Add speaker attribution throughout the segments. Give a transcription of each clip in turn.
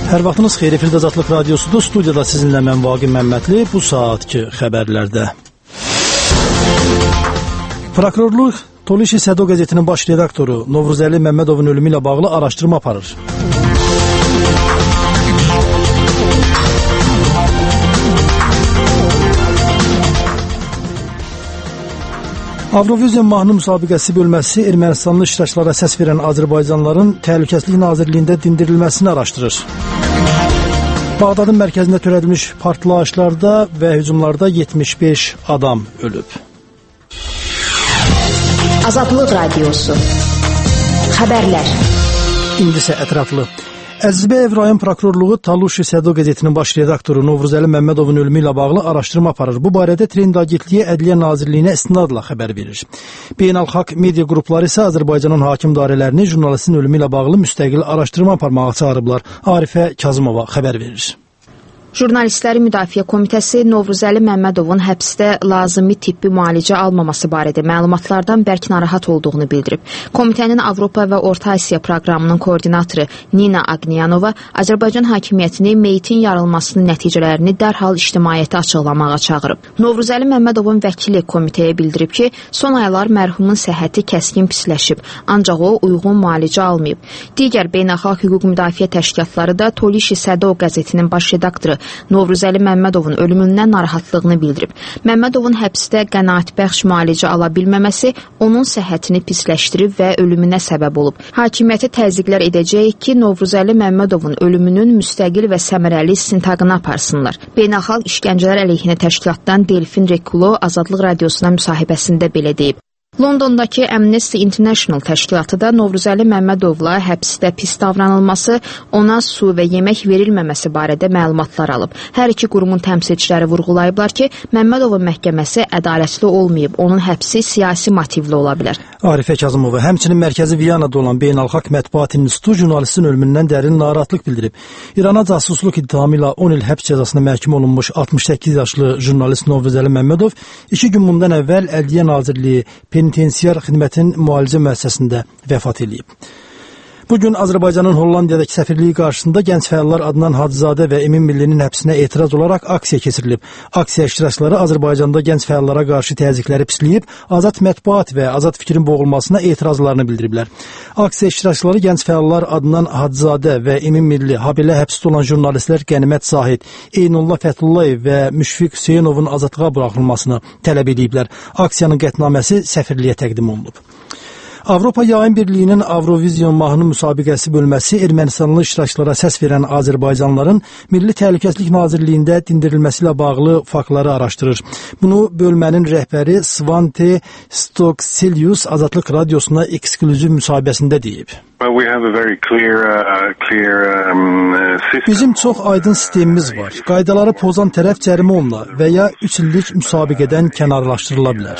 Speaker 1: Hər vaxtınız xeyir, efirdə Azadlıq Radiosudur. Studiyada sizinlə mən Vaqif Məmmədli. Bu saatki xəbərlərdə. Prokurorluq Tolişi Sədo qəzetinin baş redaktoru Novruzəli Məmmədovun ölümü ilə bağlı araşdırma aparır. Avrovizion mahnı müsabiqəsi bölməsi Ermənistanlı iştirakçılara səs verən Azərbaycanlıların Təhlükəsizlik Nazirliyində dindirilməsini araşdırır. Bağdadın mərkəzində törədilmiş partlayışlarda və hücumlarda 75 adam ölüb.
Speaker 2: Azadlıq Radiosu. Xəbərlər.
Speaker 1: İndi isə ətraflı. Əzizbəyev rayon prokurorluğu Taluşi Sədo qəzetinin baş redaktoru Novruzəli Məmmədovun ölümü ilə bağlı araşdırma aparır. Bu barədə Trend Agentliyi Ədliyyə Nazirliyinə istinadla xəbər verir. Beynəlxalq media qrupları isə Azərbaycanın hakim dairələrini jurnalistin ölümü ilə bağlı müstəqil araşdırma aparmağa çağırıblar. Arifə Kazımova xəbər verir.
Speaker 2: Jurnalistləri Müdafiə Komitəsi Novruzəli Məmmədovun həbsdə lazımi tibbi müalicə almaması barədə məlumatlardan bərk narahat olduğunu bildirib. Komitənin Avropa və Orta Asiya proqramının koordinatoru Nina Agniyanova Azərbaycan hakimiyyətini meyitin yarılmasının nəticələrini dərhal ictimaiyyətə açıqlamağa çağırıb. Novruzəli Məmmədovun vəkili komitəyə bildirib ki, son aylar mərhumun səhhəti kəskin pisləşib, ancaq o uyğun müalicə almayıb. Digər beynəlxalq hüquq müdafiə təşkilatları da Tolişi Sədo qəzetinin baş redaktoru Novruzəli Məmmədovun ölümündən narahatlığını bildirib. Məmmədovun həbsdə qənaətbəxş müalicə ala bilməməsi onun səhhətini pisləşdirib və ölümünə səbəb olub. Hakimiyyətə təzyiqlər edəcəyik ki, Novruzəli Məmmədovun ölümünün müstəqil və səmərəli istintaqını aparsınlar. Beynəlxalq İşgəncələr əleyhinə təşkilatdan Delfin Rekulo Azadlıq Radiosuna müsahibəsində belə deyib. Londondakı Amnesty International təşkilatı da Novruzəli Məmmədovla həbsdə pis davranılması, ona su və yemək verilməməsi barədə məlumatlar alıb. Hər iki qurumun təmsilçiləri vurğulayıblar ki, Məmmədovun məhkəməsi ədalətli olmayıb, onun həbsi siyasi motivli ola bilər.
Speaker 1: Arifə Kazımova həmçinin mərkəzi Viyanada olan Beynəlxalq Mətbuat İnstitutu jurnalistin ölümündən dərin narahatlıq bildirib. İrana casusluq ittihamı ilə 10 il həbs cəzasına məhkum olunmuş 68 yaşlı jurnalist Novruzəli Məmmədov 2 gün bundan əvvəl Ədliyyə Nazirliyi Penitensiar xidmətin müalicə müəssisəsində vəfat edib. Bugün Azərbaycanın Hollandiyadakı səfirliyi qarşısında gənc fəallar Adnan Hacızadə və Emin Millinin həbsinə etiraz olaraq aksiya keçirilib. Aksiya iştirakçıları Azərbaycanda gənc fəallara qarşı təzyiqləri pisləyib, azad mətbuat və azad fikrin boğulmasına etirazlarını bildiriblər. Aksiya iştirakçıları gənc fəallar Adnan Hacızadə və Emin Milli, habelə həbsdə olan jurnalistlər Qənimət Zahid, Eynullah Fəthullayev və Müşfiq Hüseynovun azadlığa buraxılmasını tələb ediblər. Aksiyanın qətnaməsi səfirliyə təqdim olunub. Avropa Yayın Birliyinin Avrovizion mahnı müsabiqəsi bölməsi Ermənistanlı iştirakçılara səs verən Azərbaycanlıların Milli Təhlükəsizlik Nazirliyində dindirilməsi ilə bağlı faktları araşdırır. Bunu bölmənin rəhbəri Svante Stokselius Azadlıq Radiosuna eksklüziv müsahibəsində deyib. Bizim çox aydın sistemimiz var. Qaydaları pozan tərəf cərimə olunur və ya 3 illik müsabiqədən kənarlaşdırıla bilər.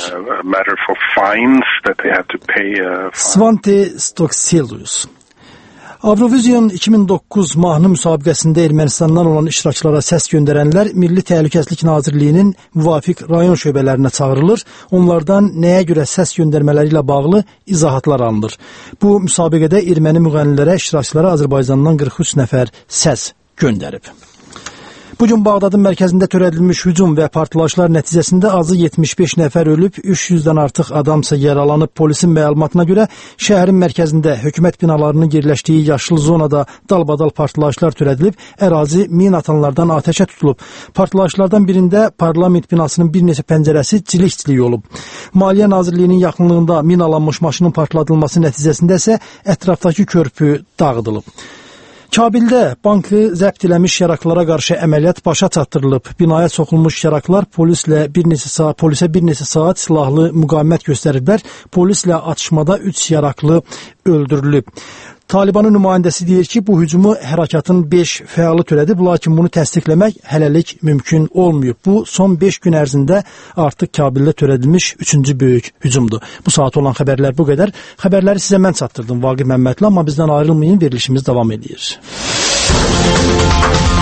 Speaker 1: Svante Stokselius. Avrovizion 2009 mahnı müsabiqəsində Ermənistandan olan iştirakçılara səs göndərənlər Milli Təhlükəsizlik Nazirliyinin müvafiq rayon şöbələrinə çağırılır. Onlardan nəyə görə səs göndərmələri ilə bağlı izahatlar alınır. Bu müsabiqədə erməni müğənnilərə, iştirakçılara Azərbaycandan 43 nəfər səs göndərib. Bugün Bağdadın mərkəzində törədilmiş hücum və partlayışlar nəticəsində azı 75 nəfər ölüb, 300-dən artıq adamsa yaralanıb. Polisin məlumatına görə şəhərin mərkəzində hökumət binalarının yerləşdiyi yaşıl zonada dalbadal partlayışlar törədilib, ərazi min atanlardan atəşə tutulub. Partlayışlardan birində parlament binasının bir neçə pəncərəsi cilik-cilik olub. Maliyyə Nazirliyinin yaxınlığında minalanmış maşının partladılması nəticəsində isə ətrafdakı körpü dağıdılıb. Kabildə bankı zəbt eləmiş şəraklara qarşı əməliyyat başa çatdırılıb. Binaya soxulmuş şəraklar polisə bir neçə saat silahlı müqavimət göstəriblər. Polislə atışmada 3 şəraklı öldürülüb. Talibanın nümayəndəsi deyir ki, bu hücumu hərəkatın 5 fəalı törədib, lakin bunu təsdiqləmək hələlik mümkün olmayıb. Bu, son 5 gün ərzində artıq Kabildə törədilmiş 3-cü böyük hücumdur. Bu saat olan xəbərlər bu qədər. Xəbərləri sizə mən çatdırdım, Vaqif Məmmədli, amma bizdən ayrılmayın, verilişimiz davam edir.